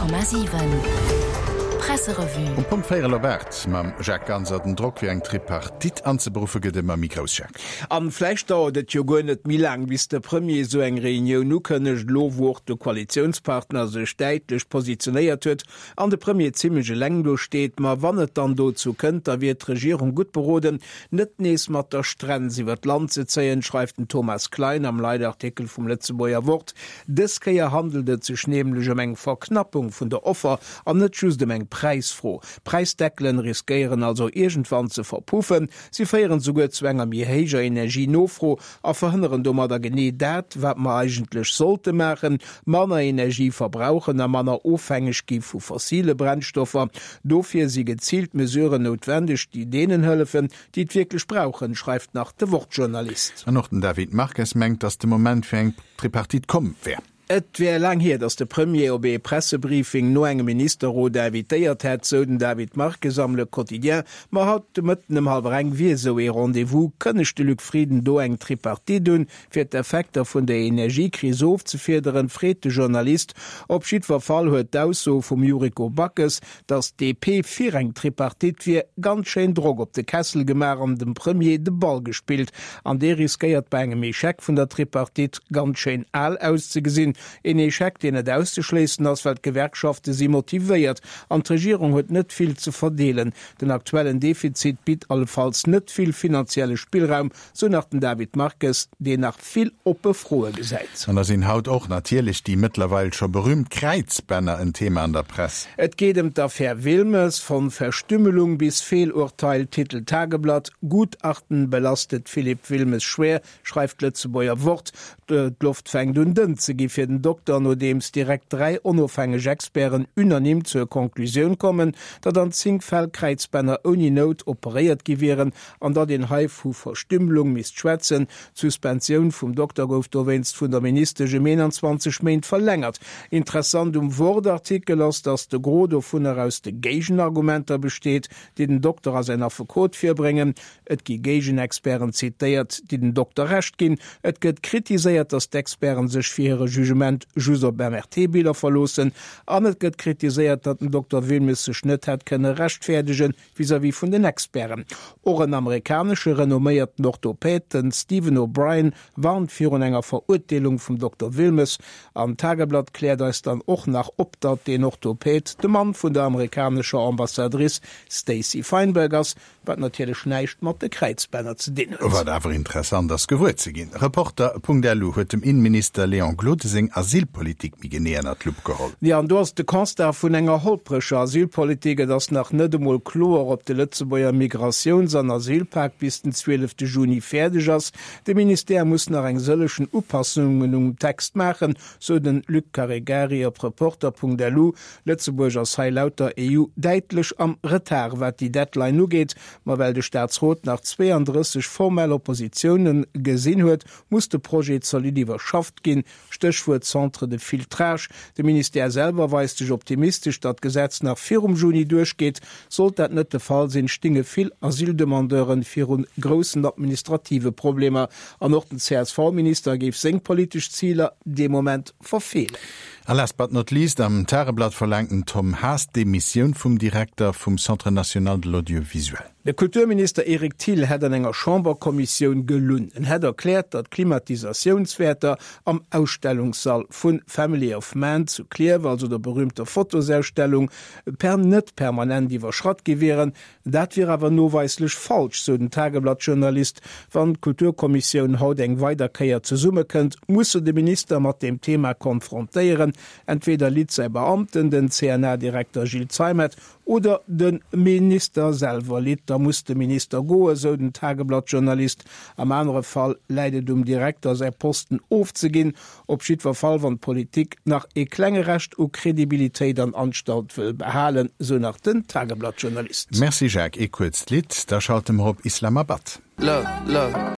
100,7 Presserevue. Und Punkt 4 Robert, mam Jacques Ganser den Druck wie eng Tripartit anzuberufen geht immer Mikroscheck. Am Fleisch dauert jo go net mi lang bis der Premier so eng Reunion nu kënnech Lowur de Koalitionspartner se steitlech positioniert huet, an de Premier ziemliche Läng dosteet, ma wannet dann dozu kënnt, da wird Regierung gut beroden, net nees mat der Strenn, sie wird Land ze zeien, schreibt den Thomas Klein am Leiartikel vom Letzeboer Wort. Des keier handelte zech nämlichle Menge Verknappung vun der Offer an net just de Menge preisfroh. Preisdeckelen riskieren also irgendwann zu verpuffen, sie feieren sogar zwänger mir heiger Energie nofro, a verhinderen dummer der gene dat, wat man eigentlich sollte machen, manner Energie verbrauchen, a manner aufhängig gi vu fossile Brennstoffe, dofir sie gezielt mesureure notwendig, die denen helfen, die wirklich brauchen, schreibt nach der Wortjournalist. Noch den David Marquez mengt, dass der Moment für eng Tripartit kommen wär. Et wär lang hier, dass der Premier ob Pressebriefing no engem Ministerro Davidiert hat, so den David Marquesamle Quotidien, ma hat mitten im halb Rang wie so e Rendezvous, könnechte Lück Frieden do eng Tripartit dun, fir d'Effekter vun der Energiekrise aufzufederen, frete Journalist, opschied verfall huet aus so vom Juriko Backes, dass DP 4 eng Tripartit wie ganz schön Drog op de Kessel gemar an dem Premier de Ball gespielt, an der riskiert bei engem Echeck vun der Tripartit ganz schön all auszugesinn, en Echeck den net auszuschließen, als weil Gewerkschaften sie motiviert. An die Regierung huet net viel zu verdelen. Den aktuellen Defizit bietet allenfalls net viel finanzielle Spielraum, so nach den David Marquez, den nach viel oppefrohe geseit. Und da sind haut auch natürlich die mittlerweile schon berühmt Kreizbanner ein Thema an der Presse. Et geht dafür Wilmes von Verstümmelung bis Fehlurteil, Titel Tageblatt, Gutachten belastet Philipp Wilmes schwer, schreibt Letzeboer Wort, Luft fängt und Dünze gi für den Doktor, nur dems direkt 3 unabhängige Experten unanim zur Konklusion kommen, dat an Zinkfell Kreizbanner ohne Not operiert gewähren, an da den Haifu Verstümmelung misschwätzen, Suspension vom Doktor gouf dowenst vun der Minister 21 Meint verlängert. Interessant Wortartikel ass, dass de Grodo vun heraus de Gegenargumenter besteht, die den Doktor als einer Verkot firbringen, et gi Gegenexperten zitiert, die den Doktor recht gin, et gëtt kritisiert, dass d'Experten sech fir ihre Jugement Juso MRT-Bilder verlosen, an et gëtt kritisiert, dat den Dr. Wilmes sech net hat kënne rechtfertigen vis-à-vis vun den Experten. Or een amerikanische renomméierten Orthopäden Stephen O'Brien warnt fir un enger Verurteilung vum Dr. Wilmes. Am Tageblatt klärt es dann och nach op dat den Orthopäd de Mann vun der amerikanischer Ambassadrice Stacey Feinbergers wat natürlich neicht mat de Kreizbanner ze dienen. War awer interessant das Gewur ze gin. Reporter.delu huet dem Innenminister Leon Glotesing Asylpolitik mi genäen at Lupp geholt. Ja, an du hast de Konstar vun enger holprescher Asylpolitike, das nach netdemol Chlor op de Lützeboer Migrations- an Asylpakt bis den 12. Juni fertig ass. De Minister muss nach eng sëllechen Upassungen Text machen, so den Luc Carregari op Reporter.delu. Lützeburg als sei lauter EU deitlich am Retard, wat die Deadline nu geht, ma weil de Staatsrot nach 32 formelle Oppositionen gesinn huet, muss de Projekt solid überschafft gin, Stichwort Centre de Filtrage. De Minister selber weist sich optimistisch, dat Gesetz nach 4. Juni durchgeht, sollte dat net der Fall sinn, stinge viel Asyldemandeuren fir un großen administrative Probleme. An noch den CSV-Minister gef seng politisch Ziele dem Moment verfehlen. Last but not least, am Tageblatt verlangten Tom Haas Demission vom Direktor vom Centre National de l'Audiovisuel. Der Kulturminister Erik Thiel hat an enger Chamberkommission gelun. Er hat erklärt, dat Klimatisationswerte am Ausstellungssaal von Family of Man zu Kleve, also der berühmte Fotosausstellung, net permanent überschrott gewähren. Dat wäre aber nurweislich falsch, so den Tageblattjournalist. Wann Kulturkommission haut eng weiterkeier zu summe könnt, muss der Minister mit dem Thema konfrontieren. Entweder liet sei Beamten, den CNA-Direktor Gilles Zeimet oder den Minister selber liet. Da muss der Minister goe, so den Tageblattjournalist. Am anderen Fall leidet Direktor sei Posten aufzugehen, obschied Fall von Politik nach klengerecht und Kredibilität an Anstalt will behalen, so nach den Tageblattjournalist. Merci Jacques, kurz Lied, da schaut dem Islamabad. Love.